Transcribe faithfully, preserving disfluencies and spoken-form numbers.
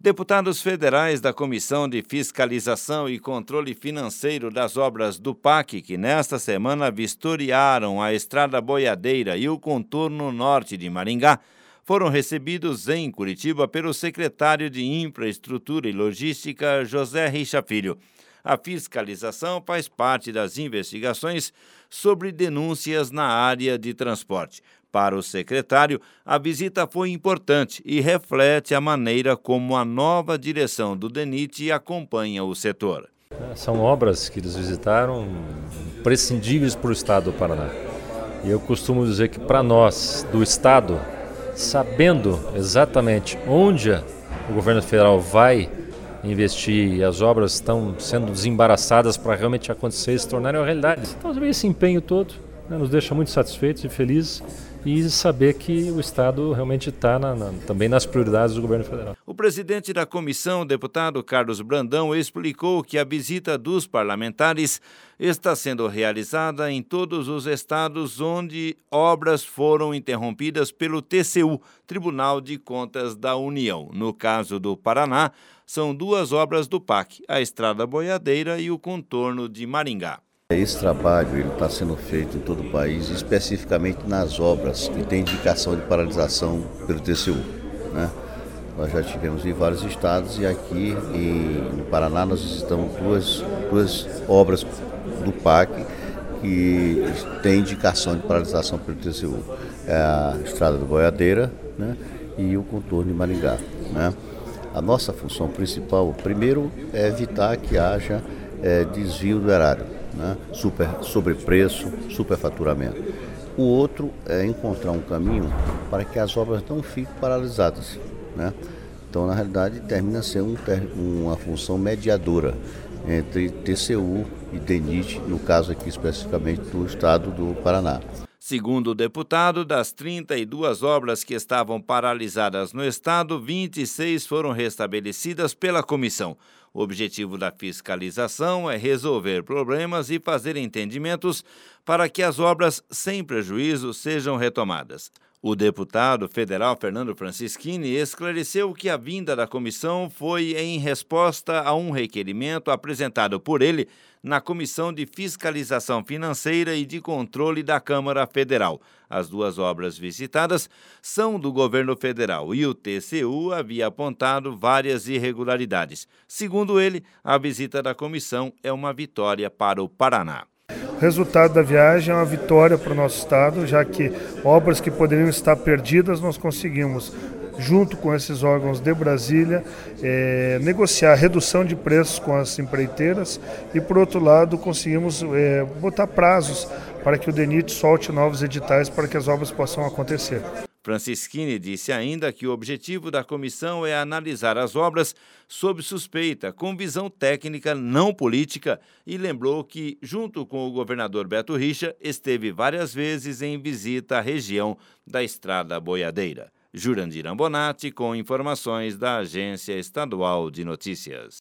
Deputados federais da Comissão de Fiscalização e Controle Financeiro das Obras do P A C, que nesta semana vistoriaram a Estrada Boiadeira e o contorno norte de Maringá, foram recebidos em Curitiba pelo secretário de Infraestrutura e Logística, José Richa Filho. A fiscalização faz parte das investigações sobre denúncias na área de transporte. Para o secretário, a visita foi importante e reflete a maneira como a nova direção do DENIT acompanha o setor. São obras que eles visitaram prescindíveis para o Estado do Paraná. E eu costumo dizer que para nós, do Estado, sabendo exatamente onde o governo federal vai investir e as obras estão sendo desembaraçadas para realmente acontecer e se tornarem uma realidade. Então, esse empenho todo, né, nos deixa muito satisfeitos e felizes e saber que o Estado realmente está na, na, também nas prioridades do governo federal. O presidente da comissão, deputado Carlos Brandão, explicou que a visita dos parlamentares está sendo realizada em todos os estados onde obras foram interrompidas pelo T C U, Tribunal de Contas da União. No caso do Paraná, são duas obras do P A C, a Estrada Boiadeira e o contorno de Maringá. Esse trabalho está sendo feito em todo o país, especificamente nas obras que tem indicação de paralisação pelo T C U. Né? Nós já tivemos em vários estados e aqui em, no Paraná nós visitamos duas, duas obras do P A C que tem indicação de paralisação pelo T C U. É a Estrada da Boiadeira, né, e o contorno de Maringá. Né? A nossa função principal, primeiro, é evitar que haja é, desvio do erário, né, super, sobrepreço, superfaturamento. O outro é encontrar um caminho para que as obras não fiquem paralisadas. Né? Então, na realidade, termina sendo um, uma função mediadora entre T C U e DENIT, no caso aqui especificamente do estado do Paraná. Segundo o deputado, das trinta e duas obras que estavam paralisadas no estado, vinte e seis foram restabelecidas pela comissão. O objetivo da fiscalização é resolver problemas e fazer entendimentos para que as obras sem prejuízo sejam retomadas. O deputado federal Fernando Francischini esclareceu que a vinda da comissão foi em resposta a um requerimento apresentado por ele na Comissão de Fiscalização Financeira e de Controle da Câmara Federal. As duas obras visitadas são do governo federal e o T C U havia apontado várias irregularidades. Segundo ele, a visita da comissão é uma vitória para o Paraná. O resultado da viagem é uma vitória para o nosso estado, já que obras que poderiam estar perdidas nós conseguimos, junto com esses órgãos de Brasília, é, negociar redução de preços com as empreiteiras e, por outro lado, conseguimos é, botar prazos para que o DENIT solte novos editais para que as obras possam acontecer. Francischini disse ainda que o objetivo da comissão é analisar as obras sob suspeita, com visão técnica, não política, e lembrou que, junto com o governador Beto Richa, esteve várias vezes em visita à região da Estrada Boiadeira. Jurandir Ambonati, com informações da Agência Estadual de Notícias.